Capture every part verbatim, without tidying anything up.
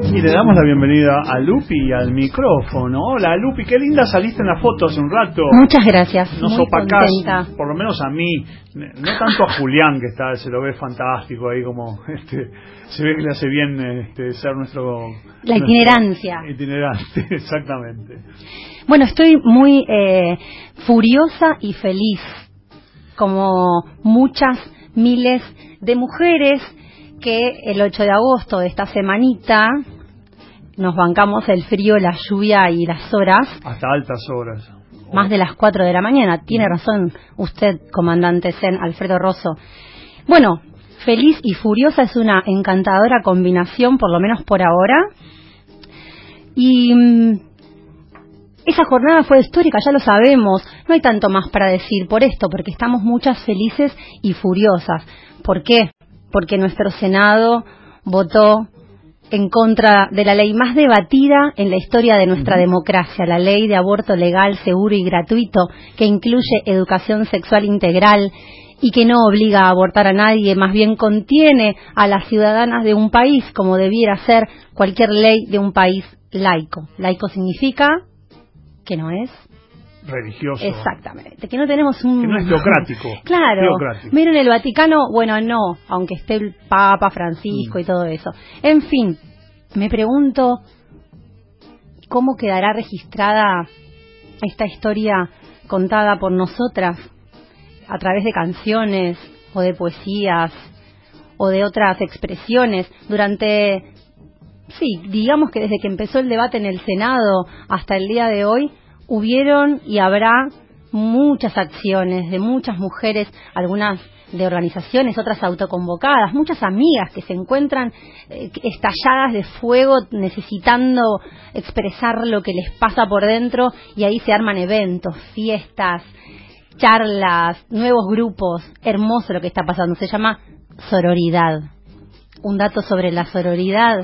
Y le damos la bienvenida a Lupi al micrófono. Hola Lupi, qué linda saliste en la foto hace un rato. Muchas gracias. Nos muy opacás, contenta. por lo menos a mí, no tanto a Julián, que está, se lo ve fantástico ahí, como este, se ve que le hace bien este, ser nuestro... La itinerancia. Nuestro itinerante, exactamente. Bueno, estoy muy eh, furiosa y feliz, como muchas miles de mujeres que el ocho de agosto de esta semanita nos bancamos el frío, la lluvia y las horas. Hasta altas horas. Más de las cuatro de la mañana. Tiene razón usted, comandante Zen, Alfredo Rosso. Bueno, feliz y furiosa es una encantadora combinación, por lo menos por ahora. Y mmm, esa jornada fue histórica, ya lo sabemos. No hay tanto más para decir por esto, porque estamos muchas felices y furiosas. ¿Por qué? Porque nuestro Senado votó en contra de la ley más debatida en la historia de nuestra uh-huh. democracia, la ley de aborto legal, seguro y gratuito, que incluye educación sexual integral y que no obliga a abortar a nadie, más bien contiene a las ciudadanas de un país como debiera ser cualquier ley de un país laico. Laico significa que no es religioso. Exactamente, que no tenemos un... Que no es teocrático. Claro, teocrático. Miren el Vaticano, bueno, no, aunque esté el Papa Francisco mm. y todo eso. En fin, me pregunto cómo quedará registrada esta historia contada por nosotras a través de canciones o de poesías o de otras expresiones durante... Sí, digamos que desde que empezó el debate en el Senado hasta el día de hoy, hubieron y habrá muchas acciones de muchas mujeres, algunas de organizaciones, otras autoconvocadas, muchas amigas que se encuentran eh, estalladas de fuego necesitando expresar lo que les pasa por dentro, y ahí se arman eventos, fiestas, charlas, nuevos grupos. Hermoso lo que está pasando, se llama sororidad. Un dato sobre la sororidad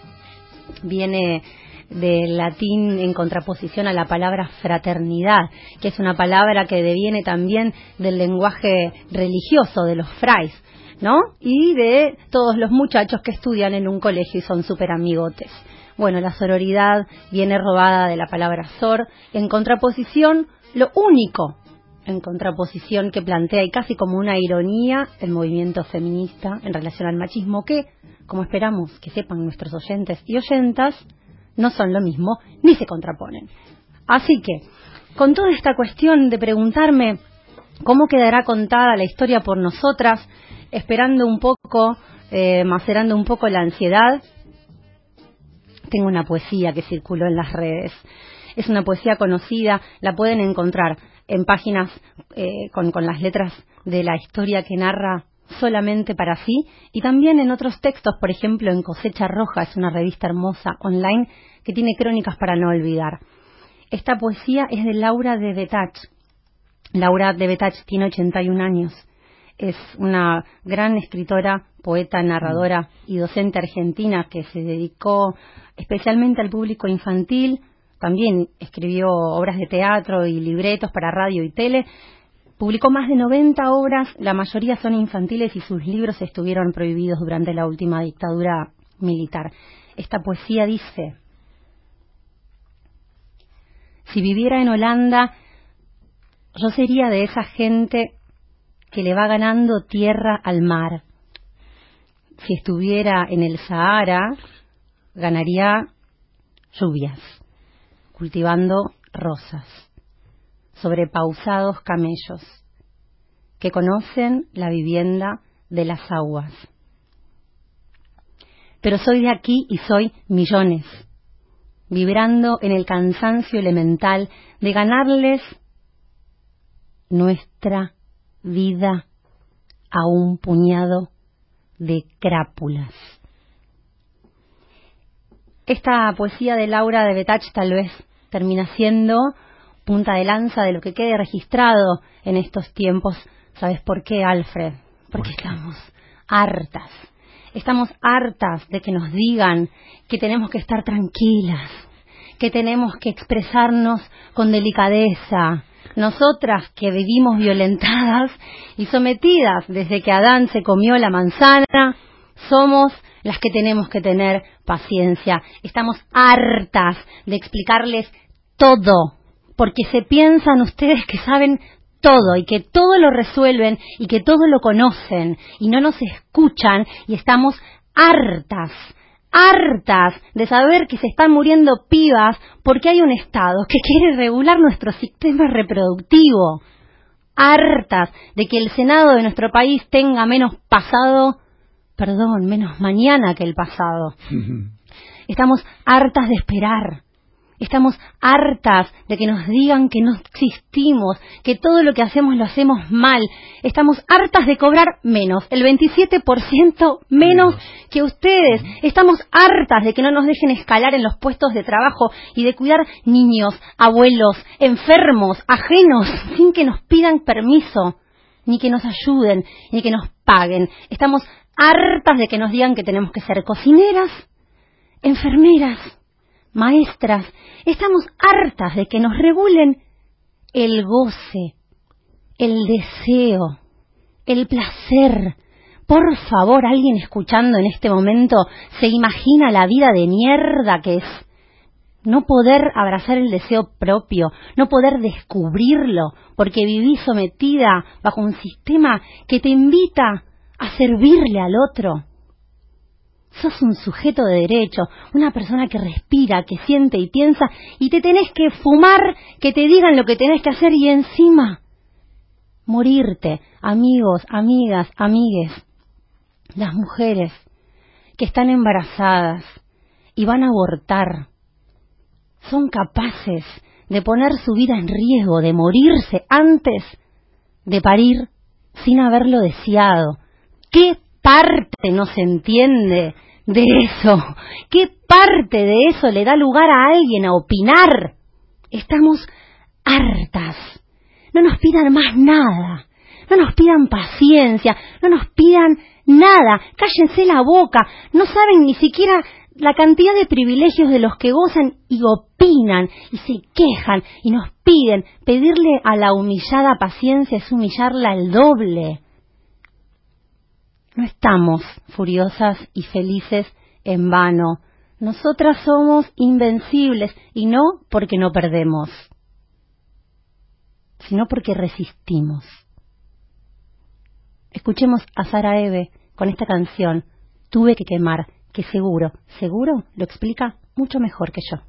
viene del latín en contraposición a la palabra fraternidad, que es una palabra que deviene también del lenguaje religioso de los frailes, ¿no? Y de todos los muchachos que estudian en un colegio y son súper amigotes. Bueno, la sororidad viene robada de la palabra sor, en contraposición, lo único en contraposición que plantea, y casi como una ironía, el movimiento feminista en relación al machismo, que, como esperamos que sepan nuestros oyentes y oyentas, no son lo mismo ni se contraponen. Así que, con toda esta cuestión de preguntarme cómo quedará contada la historia por nosotras, esperando un poco, eh, macerando un poco la ansiedad, tengo una poesía que circuló en las redes. Es una poesía conocida, la pueden encontrar en páginas eh, con, con las letras de la historia que narra solamente para sí, y también en otros textos, por ejemplo en Cosecha Roja, es una revista hermosa online que tiene crónicas para no olvidar. Esta poesía es de Laura de Betach. Laura de Betach tiene ochenta y un años, es una gran escritora, poeta, narradora y docente argentina que se dedicó especialmente al público infantil. También escribió obras de teatro y libretos para radio y tele. Publicó más de noventa obras, la mayoría son infantiles y sus libros estuvieron prohibidos durante la última dictadura militar. Esta poesía dice: si viviera en Holanda, yo sería de esa gente que le va ganando tierra al mar. Si estuviera en el Sahara, ganaría lluvias, cultivando rosas sobre pausados camellos que conocen la vivienda de las aguas. Pero soy de aquí y soy millones, vibrando en el cansancio elemental de ganarles nuestra vida a un puñado de crápulas. Esta poesía de Laura de Betach tal vez termina siendo punta de lanza de lo que quede registrado en estos tiempos. ¿Sabes por qué, Alfred? Porque estamos hartas. Estamos hartas de que nos digan que tenemos que estar tranquilas, que tenemos que expresarnos con delicadeza. Nosotras que vivimos violentadas y sometidas desde que Adán se comió la manzana, somos las que tenemos que tener paciencia. Estamos hartas de explicarles todo, porque se piensan ustedes que saben todo y que todo lo resuelven y que todo lo conocen y no nos escuchan, y estamos hartas, hartas de saber que se están muriendo pibas porque hay un Estado que quiere regular nuestro sistema reproductivo. Hartas de que el Senado de nuestro país tenga menos pasado, perdón, menos mañana que el pasado. Estamos hartas de esperar. Estamos hartas de que nos digan que no existimos, que todo lo que hacemos lo hacemos mal. Estamos hartas de cobrar menos, el veintisiete por ciento menos que ustedes. Estamos hartas de que no nos dejen escalar en los puestos de trabajo y de cuidar niños, abuelos, enfermos, ajenos, sin que nos pidan permiso, ni que nos ayuden, ni que nos paguen. Estamos hartas de que nos digan que tenemos que ser cocineras, enfermeras, maestras. Estamos hartas de que nos regulen el goce, el deseo, el placer. Por favor, alguien escuchando en este momento se imagina la vida de mierda que es no poder abrazar el deseo propio, no poder descubrirlo, porque vivís sometida bajo un sistema que te invita a servirle al otro. Sos un sujeto de derecho, una persona que respira, que siente y piensa, y te tenés que fumar, que te digan lo que tenés que hacer y encima morirte. Amigos, amigas, amigues, las mujeres que están embarazadas y van a abortar, son capaces de poner su vida en riesgo, de morirse antes de parir sin haberlo deseado. ¿Qué parte no se entiende de eso? ¿Qué parte de eso le da lugar a alguien a opinar? Estamos hartas. No nos pidan más nada. No nos pidan paciencia. No nos pidan nada. Cállense la boca. No saben ni siquiera la cantidad de privilegios de los que gozan y opinan y se quejan y nos piden. Pedirle a la humillada paciencia es humillarla al doble. No estamos furiosas y felices en vano. Nosotras somos invencibles, y no porque no perdemos, sino porque resistimos. Escuchemos a Sara Eve con esta canción, Tuve que quemar, que seguro, seguro lo explica mucho mejor que yo.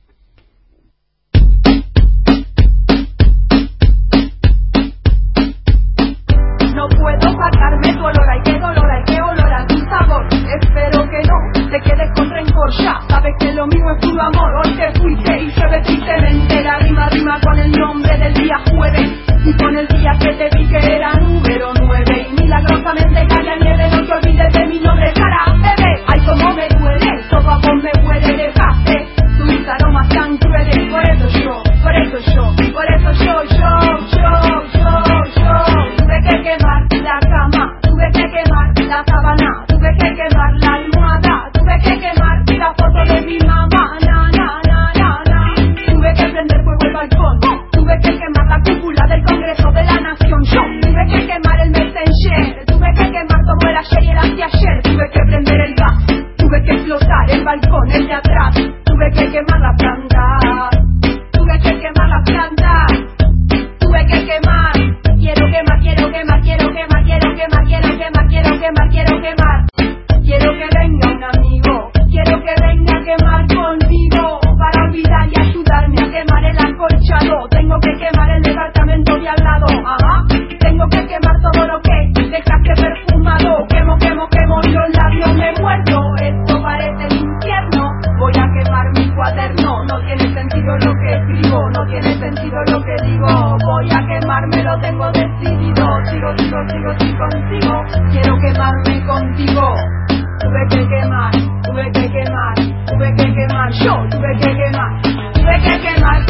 No puedo sacarme tu olor, ay qué dolor, ay qué olor a tu sabor. Espero que no te quedes con rencor, ya sabes que lo mío es puro amor. Hoy te fuiste y llueve tristemente, la rima rima con el nombre del día jueves y con el día que te vi que era número nueve. Y milagrosamente cae en nieve, no te olvides de mi nombre, Sara Bebé. Ay cómo me duele, todo a vos me huele, dejaste tus aromas tan crueles. Por eso yo, por eso yo, por eso yo, yo, yo, yo, yo tuve que quemar la cama, tuve que quemar la sábana, tuve que quemar la almohada, tuve que quemar la foto de mi mamá, na, na, na, na, na. Tuve que prender fuego el balcón, tuve que quemar la cúpula del Congreso de la Nación, yo tuve que quemar el Messenger, tuve que quemar todo el ayer y el anteayer, tuve que prender el gas, tuve que explotar el balcón, el de atrás, tuve que quemar la planta, tuve que quemar la planta, tuve que quemar. Quiero quemar, quiero quemar, quiero quemar, quiero quemar, quiero quemar, quiero quemar, quiero quemar. Quiero que venga un amigo, quiero que venga a quemar conmigo para olvidar y ayudarme a quemar el acolchado. Tengo que quemar el departamento de al lado, ajá. Tengo que quemar todo lo que dejaste perfumado. Quemo, quemo, quemo y los labios me muerdo. Esto parece el infierno. Voy a quemar mi cuaderno. No tiene sentido lo que escribo, no tiene sentido lo que digo. Voy a quemarme, lo tengo decidido. Sigo, sigo, sigo, sigo contigo. Quiero quemarme contigo. Tuve que quemar, tuve que quemar, tuve que quemar. Yo tuve que quemar, tuve que quemar,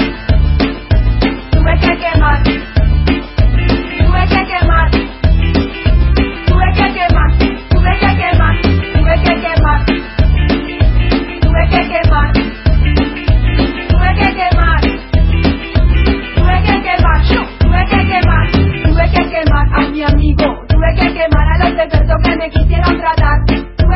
tuve que quemar, tuve que quemar, tuve que quemar, tuve que quemar, tuve que quemar, tuve que quemar, tuve que quemar, tuve que quemar. Yo tuve que quemar, tuve que quemar a mi amigo, tuve que quemar a los expertos que me quisieron tratar.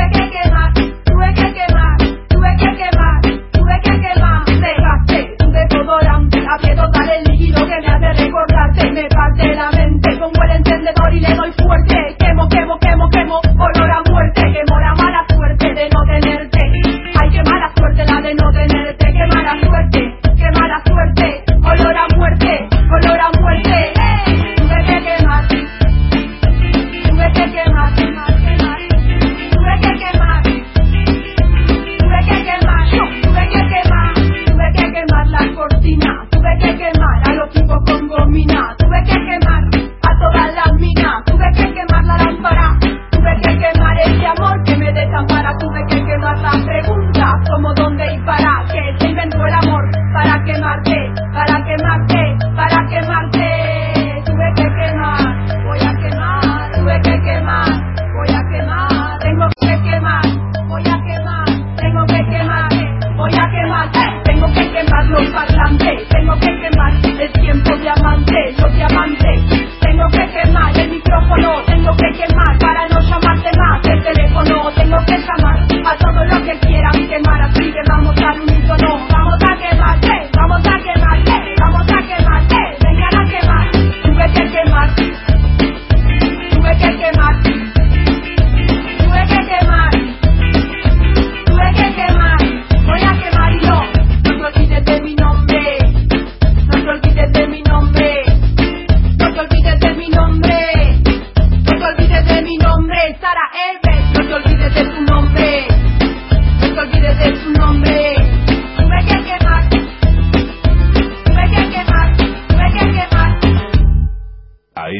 tuve